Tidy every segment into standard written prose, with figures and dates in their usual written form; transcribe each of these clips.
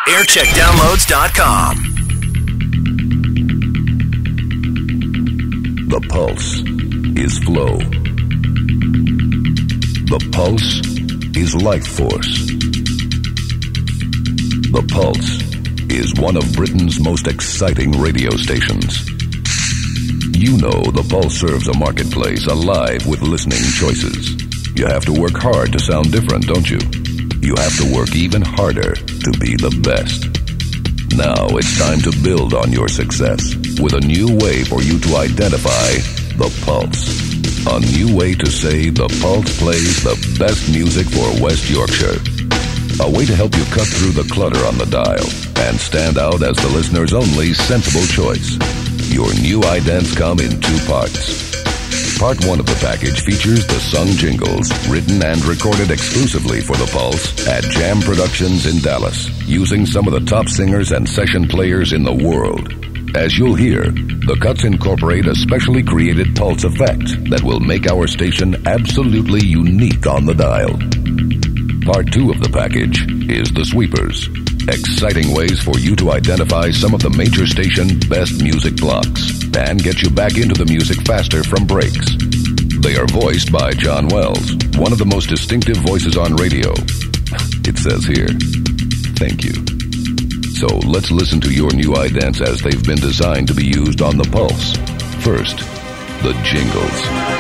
aircheckdownloads.com. The pulse is flow. The pulse is life force. The Pulse is one of Britain's most exciting radio stations. You know the Pulse serves a marketplace alive with listening choices. You have to work hard to sound different, don't you? You have to work even harder to be the best. Now it's time to build on your success with a new way for you to identify the Pulse. A new way to say the Pulse plays the best music for West Yorkshire. A way to help you cut through the clutter on the dial and stand out as the listener's only sensible choice. Your new idents come in two parts. Part one of the package features the sung jingles, written and recorded exclusively for the Pulse at Jam Productions in Dallas, using some of the top singers and session players in the world. As you'll hear, the cuts incorporate a specially created Pulse effect that will make our station absolutely unique on the dial. Part two of the package is the Sweepers, exciting ways for you to identify some of the major station best music blocks and get you back into the music faster from breaks. They are voiced by John Wells, one of the most distinctive voices on radio. It says here, thank you. So let's listen to your new idents as they've been designed to be used on the Pulse. First, the jingles.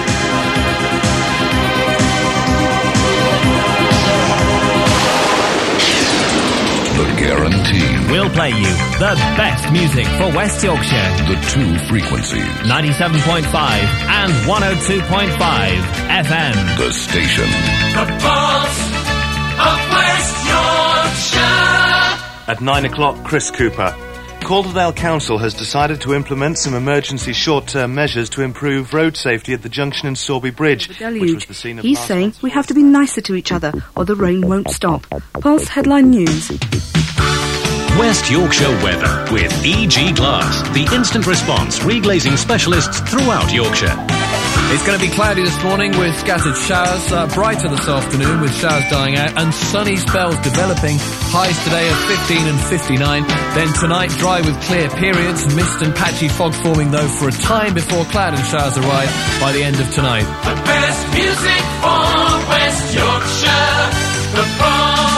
Guaranteed. We'll play you the best music for West Yorkshire. The two frequencies. 97.5 and 102.5 FM. The station. The Pulse of West Yorkshire. At 9 o'clock, Chris Cooper. Calderdale Council has decided to implement some emergency short-term measures to improve road safety at the junction in Sorby Bridge, which was the scene of... He's saying we have to be nicer to each other or the rain won't stop. Pulse headline news. West Yorkshire weather with EG Glass, the instant response reglazing specialists throughout Yorkshire. It's going to be cloudy this morning with scattered showers, brighter this afternoon with showers dying out and sunny spells developing. Highs today of 15 and 59. Then tonight dry with clear periods, mist and patchy fog forming though for a time before cloud and showers arrive by the end of tonight. The best music for West Yorkshire, the Pulse.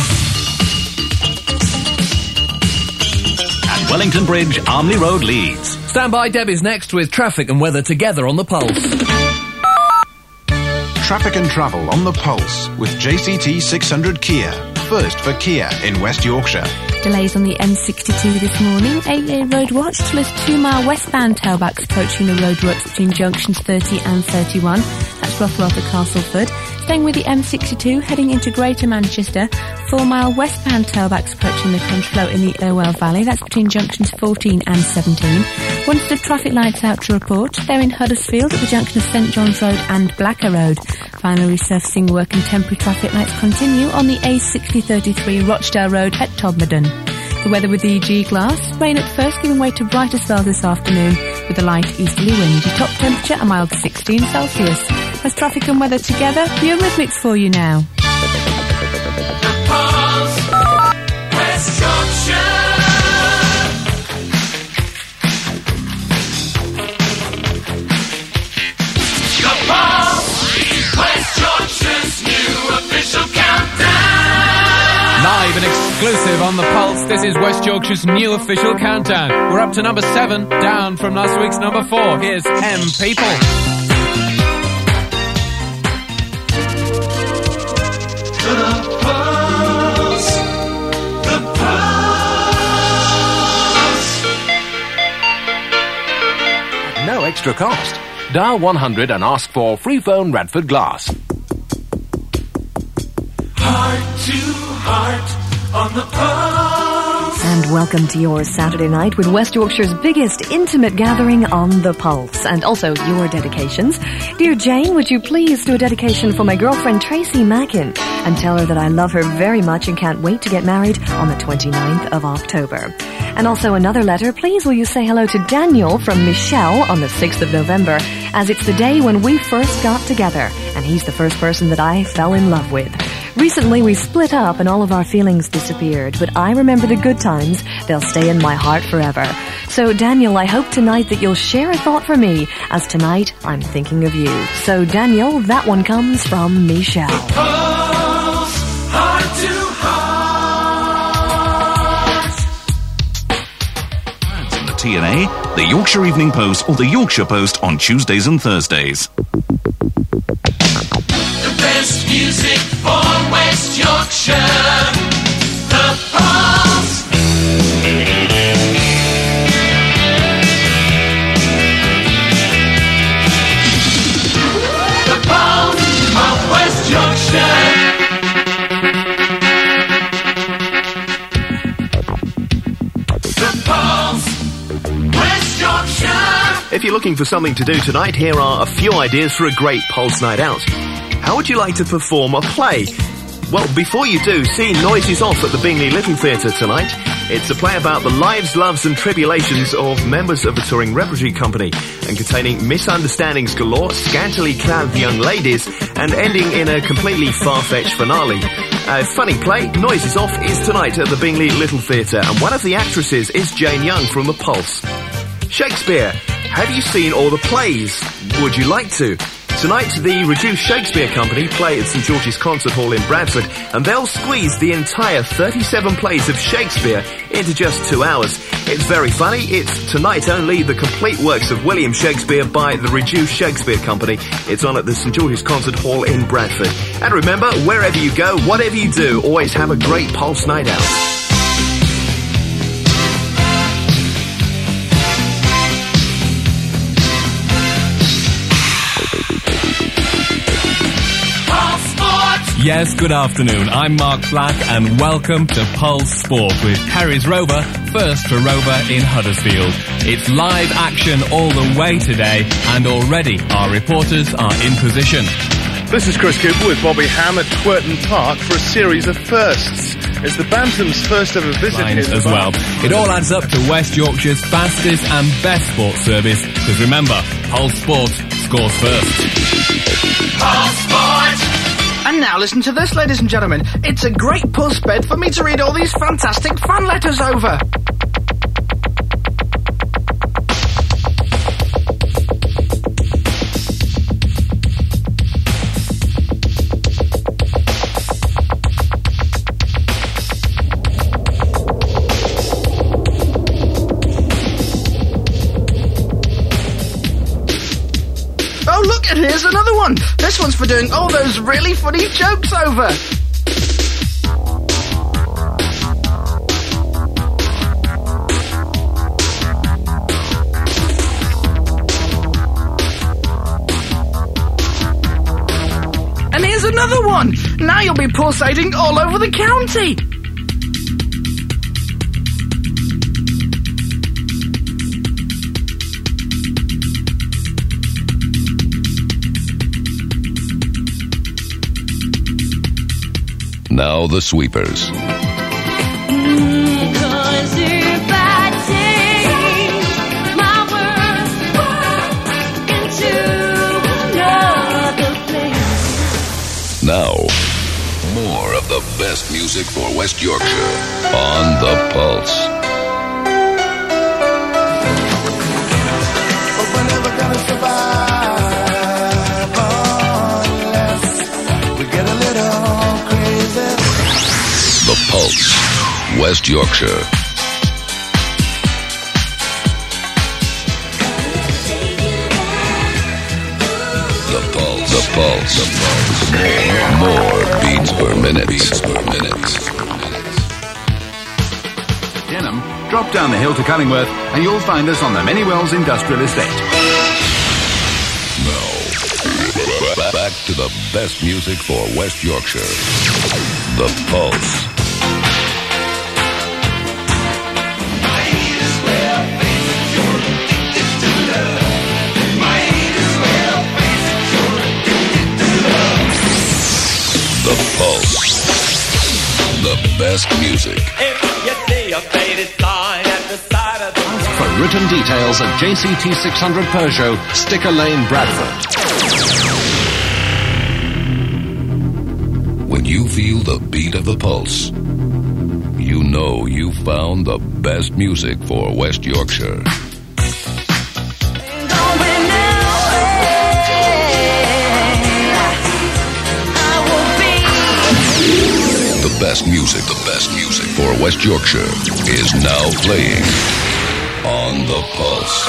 At Wellington Bridge, Armley Road, Leeds. Stand by, Debbie's next with traffic and weather together on the Pulse. Traffic and travel on the Pulse with JCT 600 Kia. First for Kia in West Yorkshire. Delays on the M62 this morning. 8-year road watch till there's 2-mile westbound tailbacks approaching the roadworks between junctions 30 and 31. That's Rothwell to Castleford. Staying with the M62, heading into Greater Manchester. 4-mile westbound tailbacks approaching the Crunchflow in the Irwell Valley. That's between junctions 14 and 17. Once the traffic lights out to report, they're in Huddersfield at the junction of St John's Road and Blacker Road. Final resurfacing work and temporary traffic lights continue on the A6033 Rochdale Road at Todmorden. The weather with EG Glass. Rain at first giving way to brighter spells this afternoon with a light easterly wind. Your top temperature a mild 16 Celsius. As traffic and weather together, the Eurythmics for you now. The Pulse, West Yorkshire. The Pulse, West Yorkshire's new official countdown. Live and exclusive on the Pulse, this is West Yorkshire's new official countdown. We're up to number 7, down from last week's number 4. Here's M People. No extra cost. Dial 100 and ask for free phone Radford Glass. Heart to heart on the Pulse. And welcome to your Saturday night with West Yorkshire's biggest intimate gathering on the Pulse. And also your dedications. Dear Jane, would you please do a dedication for my girlfriend Tracy Mackin and tell her that I love her very much and can't wait to get married on the 29th of October. And also another letter, please will you say hello to Daniel from Michelle on the 6th of November, as it's the day when we first got together, and he's the first person that I fell in love with. Recently, we split up and all of our feelings disappeared, but I remember the good times. They'll stay in my heart forever. So, Daniel, I hope tonight that you'll share a thought for me, as tonight I'm thinking of you. So, Daniel, that one comes from Michelle. Pulse, heart to heart. In the TNA, the Yorkshire Evening Post or the Yorkshire Post on Tuesdays and Thursdays. The best music for West Yorkshire. The Pulse. The Pulse of West Yorkshire. The Pulse, West Yorkshire. If you're looking for something to do tonight, here are a few ideas for a great Pulse night out. How would you like to perform a play? Well, before you do, see Noises Off at the Bingley Little Theatre tonight. It's a play about the lives, loves and tribulations of members of a touring repertory company and containing misunderstandings galore, scantily clad young ladies and ending in a completely far-fetched finale. A funny play, Noises Off, is tonight at the Bingley Little Theatre and one of the actresses is Jane Young from The Pulse. Shakespeare. Have you seen all the plays? Would you like to? Tonight, the Reduced Shakespeare Company play at St George's Concert Hall in Bradford, and they'll squeeze the entire 37 plays of Shakespeare into just 2 hours. It's very funny. It's tonight only, the complete works of William Shakespeare by the Reduced Shakespeare Company. It's on at the St George's Concert Hall in Bradford. And remember, wherever you go, whatever you do, always have a great Pulse night out. Yes, good afternoon. I'm Mark Black and welcome to Pulse Sport with Perry's Rover, first for Rover in Huddersfield. It's live action all the way today and already our reporters are in position. This is Chris Cooper with Bobby Ham at Twerton Park for a series of firsts. It's the Bantam's first ever visit here as well. It all adds up to West Yorkshire's fastest and best sports service, because remember, Pulse Sport scores first. Pulse Sport! And now listen to this, ladies and gentlemen. It's a great puss bed for me to read all these fantastic fan letters over. Oh, look, and here's another one. This one's for doing all those really funny jokes over. And here's another one. Now you'll be pulsating all over the county. Now the sweepers. Now, more of the best music for West Yorkshire on the Pulse. But we're never gonna survive unless we get a little crazy. The Pulse, West Yorkshire. The Pulse. More beats per minute. Denham, drop down the hill to Cullingworth and you'll find us on the Many Wells Industrial Estate. Now, back to the best music for West Yorkshire. The Pulse. The Pulse. The best music. If you see a faded sign at the side of the road. For written details at JCT 600 Peugeot, Sticker Lane, Bradford. When you feel the beat of the pulse, you know you found the best music for West Yorkshire. The best music for West Yorkshire is now playing on the Pulse.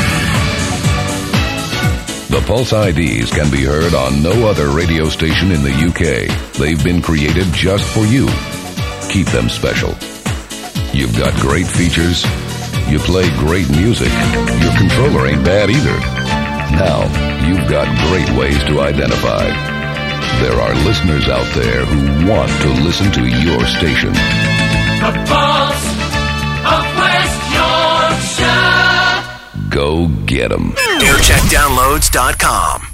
The Pulse IDs can be heard on no other radio station in the UK. They've been created just for you. Keep them special. You've got great features. You play great music. Your controller ain't bad either. Now, you've got great ways to identify. There are listeners out there who want to listen to your station. The Pulse of West Yorkshire. Go get 'em. AirCheckDownloads.com.